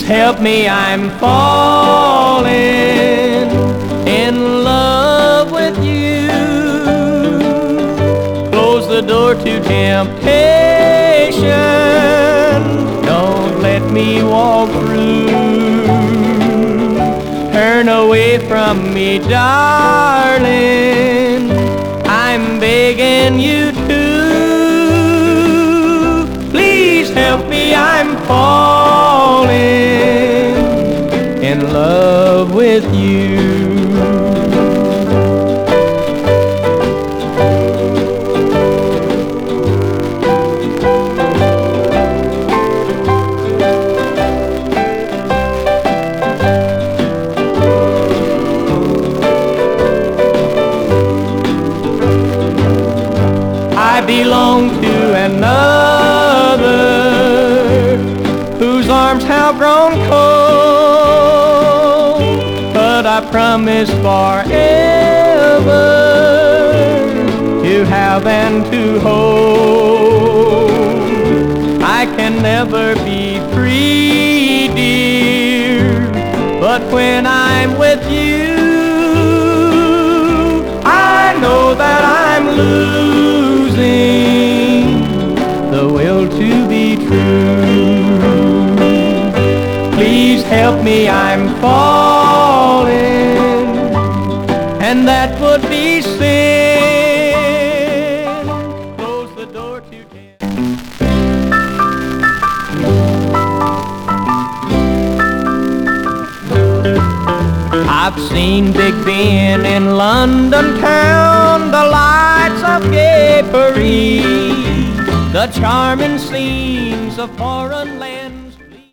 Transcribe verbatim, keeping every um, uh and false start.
help me, I'm falling in love with you. Close the door to temptation, don't let me walk through. Turn away from me, darling, I'm begging you to. Please help me, I'm falling in love with you. I belong to another whose arms have grown cold, but I promise forever to have and to hold. I can never be free, dear, but when I'm with you, I know that I'm losing the will to be true. Please help me, I'm falling, and that would be sin. Close the door to death. I've seen Big Ben in London town, the lights of gay Paris, the charming scenes of foreign land.